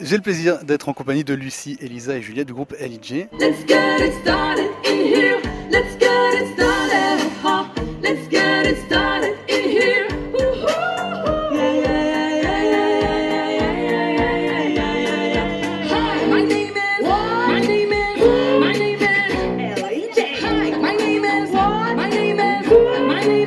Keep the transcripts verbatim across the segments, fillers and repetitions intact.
J'ai le plaisir d'être en compagnie de Lucie, Elisa et Juliette du groupe L I J. Let's get it started in here. Let's get it started. Huh? Let's get it started in here. Woo-hoo. Yeah, yeah, yeah, yeah, yeah, yeah, yeah, yeah, yeah. Hi, my name is. What? My name is. My name is L I J. Hi, my name is. What? My name is. My name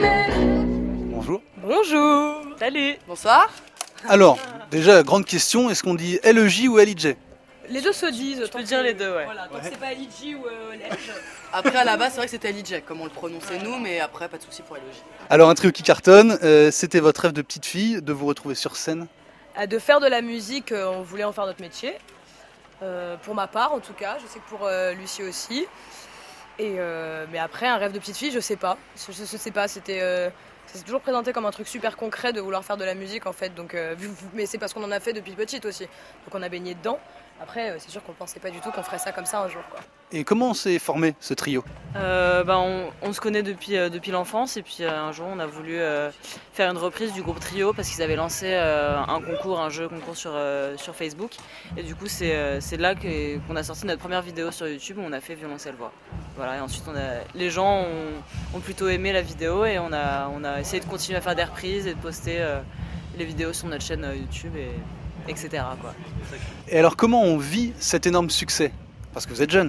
is. Bonjour. Bonjour. Salut. Bonsoir. Alors, déjà, grande question, est-ce qu'on dit L E J ou L I J? Les deux se disent. Je peux dire les deux, ouais. Voilà, donc Ouais. c'est pas L I J ou euh, L J. Après, à la base, c'est vrai que c'était L I J, comme on le prononçait nous, mais après, pas de souci pour L E J. Alors, un trio qui cartonne, euh, c'était votre rêve de petite fille de vous retrouver sur scène? À de faire de la musique, euh, on voulait en faire notre métier. Euh, pour ma part, en tout cas. Je sais que pour euh, Lucie aussi. Et euh, mais après, un rêve de petite fille, je sais pas. Je, je, je sais pas, c'était... Euh, ça s'est toujours présenté comme un truc super concret de vouloir faire de la musique en fait, donc, euh, mais c'est parce qu'on en a fait depuis petite aussi, donc on a baigné dedans. Après, euh, c'est sûr qu'on pensait pas du tout qu'on ferait ça comme ça un jour, quoi. Et comment s'est formé ce trio? Euh, bah, on, on se connaît depuis, euh, depuis l'enfance et puis euh, un jour on a voulu euh, faire une reprise du groupe Trio parce qu'ils avaient lancé euh, un concours, un jeu concours sur, euh, sur Facebook et du coup c'est, euh, c'est là que, qu'on a sorti notre première vidéo sur YouTube où on a fait violoncelle voix. Voilà, et ensuite on a, les gens ont, ont plutôt aimé la vidéo et on a, on a essayé de continuer à faire des reprises et de poster euh, les vidéos sur notre chaîne YouTube et etc. quoi. Et alors, comment on vit cet énorme succès? Parce que vous êtes jeune.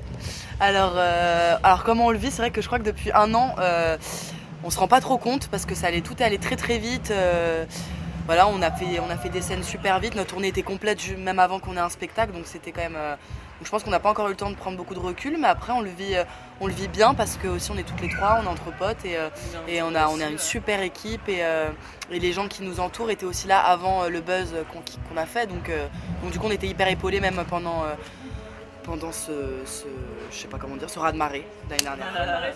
Alors, euh, alors comment on le vit, c'est vrai que je crois que depuis un an, euh, on se rend pas trop compte parce que ça allait, tout est allé très très vite. Euh, voilà, on a, fait, on a fait des scènes super vite, notre tournée était complète même avant qu'on ait un spectacle, donc c'était quand même... Euh, donc je pense qu'on n'a pas encore eu le temps de prendre beaucoup de recul, mais après on le vit, euh, on le vit bien parce que aussi on est toutes les trois, on est entre potes et, euh, et on, a, on a une super équipe et, euh, et les gens qui nous entourent étaient aussi là avant euh, le buzz qu'on, qu'on a fait, donc, euh, donc du coup on était hyper épaulés même pendant... Euh, pendant ce, ce, je sais pas comment dire, ce raz-de-marée l'année dernière.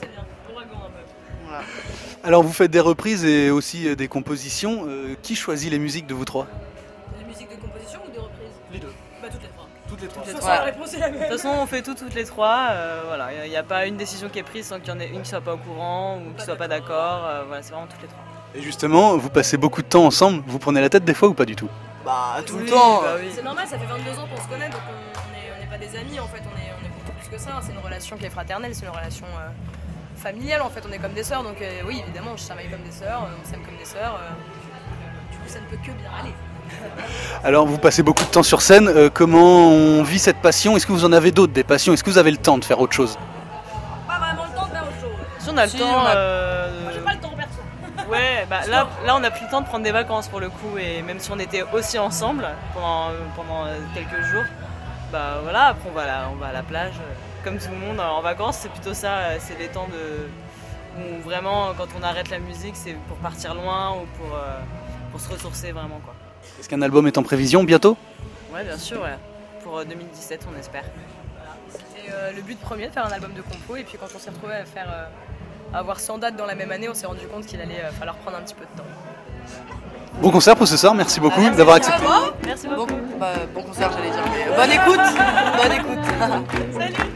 Voilà. Alors, vous faites des reprises et aussi euh, des compositions. Euh, qui choisit les musiques de vous trois? Les musiques de composition ou de reprise? Les deux. Bah toutes les trois. Toutes les trois. De toute façon, Voilà. la réponse est la De même. toute façon on fait tout toutes les trois, euh, voilà, il n'y a, a pas une décision qui est prise sans qu'il y en ait une qui soit pas au courant ou qui soit pas d'accord, euh, voilà, c'est vraiment toutes les trois. Et justement, vous passez beaucoup de temps ensemble. Vous prenez la tête des fois ou pas du tout? Bah tout Oui, le temps. bah oui. C'est normal, ça fait vingt-deux ans qu'on se connaît, donc on n'est on est pas des amis en fait, on est, on est beaucoup plus que ça. C'est une relation qui est fraternelle, c'est une relation euh, familiale en fait, on est comme des sœurs, donc euh, oui évidemment on se chamaille comme des sœurs, euh, on s'aime comme des sœurs. Euh, du coup ça ne peut que bien aller. Alors, vous passez beaucoup de temps sur scène. Euh, comment on vit cette passion? Est-ce que vous en avez d'autres, des passions? Est-ce que vous avez le temps de faire autre chose? Pas vraiment le temps de faire autre chose. Si on a le Si, temps, on a- euh, Moi j'ai pas le temps perso. ouais, bah là, là on a pris le temps de prendre des vacances pour le coup et même si on était aussi ensemble pendant, pendant euh, quelques jours, bah voilà, après on va à la, on va à la plage, euh, comme tout le monde en vacances, c'est plutôt ça, euh, c'est des temps de, où vraiment quand on arrête la musique c'est pour partir loin ou pour, euh, pour se ressourcer vraiment quoi. Est-ce qu'un album est en prévision bientôt? Ouais bien sûr, ouais. Pour euh, deux mille dix-sept on espère. C'était euh, le but premier de faire un album de compo, et puis quand on s'est retrouvé à faire euh, à avoir cent dates dans la même année, on s'est rendu compte qu'il allait euh, falloir prendre un petit peu de temps. Bon concert pour ce soir, merci beaucoup Ah, merci d'avoir beaucoup. accepté. Merci Bon, beaucoup. bah, bon concert j'allais dire, mais bonne écoute. Bonne écoute. Salut.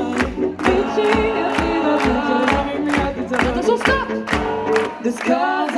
Attention, stop! The sky